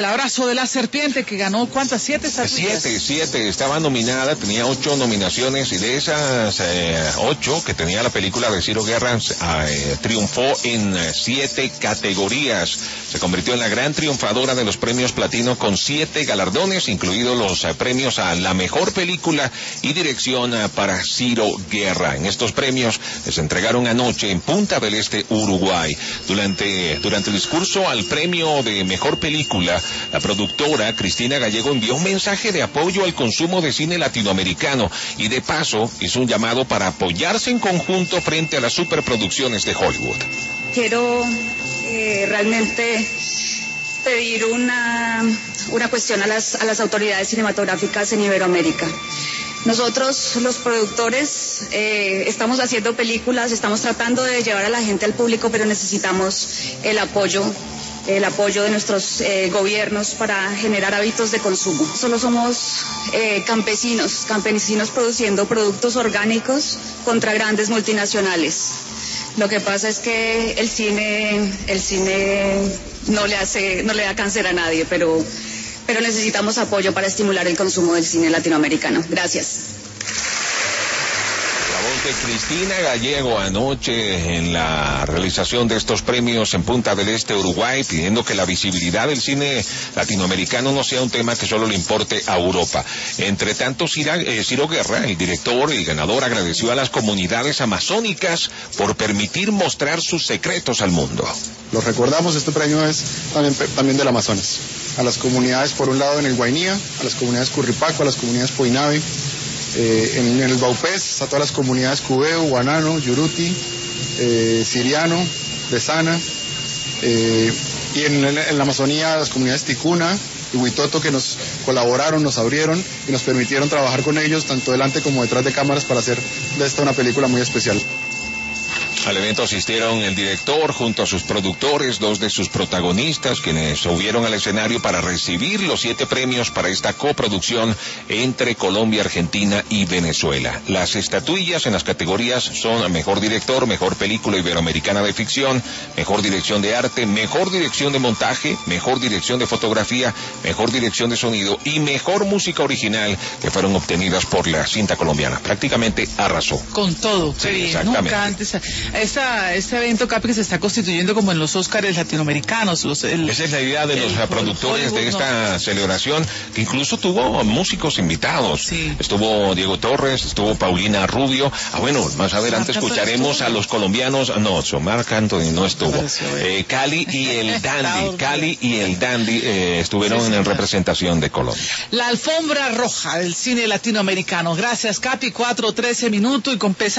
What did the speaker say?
El abrazo de la serpiente, que ganó, ¿cuántas? 7 estatuillas. Siete. Estaba nominada, tenía 8 nominaciones, y de esas 8 que tenía la película de Ciro Guerra, triunfó en 7 categorías. Se convirtió en la gran triunfadora de los premios Platino con 7 galardones, incluidos los premios a la mejor película y dirección para Ciro Guerra. En estos premios se entregaron anoche en Punta del Este, Uruguay. Durante el discurso al premio de mejor película, la productora Cristina Gallego envió un mensaje de apoyo al consumo de cine latinoamericano y de paso hizo un llamado para apoyarse en conjunto frente a las superproducciones de Hollywood. Quiero realmente pedir una cuestión a las autoridades cinematográficas en Iberoamérica. Nosotros, los productores, estamos haciendo películas, estamos tratando de llevar a la gente al público, pero necesitamos el apoyo de nuestros gobiernos para generar hábitos de consumo. Solo somos campesinos produciendo productos orgánicos contra grandes multinacionales. Lo que pasa es que el cine no le da cáncer a nadie, pero necesitamos apoyo para estimular el consumo del cine latinoamericano. Gracias. De Cristina Gallego anoche en la realización de estos premios en Punta del Este, Uruguay, pidiendo que la visibilidad del cine latinoamericano no sea un tema que solo le importe a Europa. Entre tanto, Ciro Guerra, el director y ganador, agradeció a las comunidades amazónicas por permitir mostrar sus secretos al mundo. Los recordamos, este premio es también del Amazonas. A las comunidades, por un lado en el Guainía, a las comunidades Curripaco, a las comunidades Poinabe, en el Baupés, a todas las comunidades Cubeo, Guanano, Yuruti, Siriano, Besana, y en la Amazonía, las comunidades Ticuna y Huitoto, que nos colaboraron, nos abrieron y nos permitieron trabajar con ellos, tanto delante como detrás de cámaras, para hacer de esta una película muy especial. Al evento asistieron el director junto a sus productores, 2 de sus protagonistas, quienes subieron al escenario para recibir los 7 premios para esta coproducción entre Colombia, Argentina y Venezuela. Las estatuillas en las categorías son Mejor Director, Mejor Película Iberoamericana de Ficción, Mejor Dirección de Arte, Mejor Dirección de Montaje, Mejor Dirección de Fotografía, Mejor Dirección de Sonido y Mejor Música Original, que fueron obtenidas por la cinta colombiana. Prácticamente arrasó. Con todo. Sí, bien. exactamente. Nunca antes. Este evento, Capi, que se está constituyendo como en los Óscares latinoamericanos. Esa es la idea de los productores de esta celebración, que incluso tuvo músicos invitados. Sí. Estuvo Diego Torres, estuvo Paulina Rubio. Bueno, más adelante escucharemos a los colombianos. No, Marc Anthony no estuvo. Cali y el Dandy estuvieron en representación de Colombia. La alfombra roja del cine latinoamericano. Gracias, Capi. 4:13 y con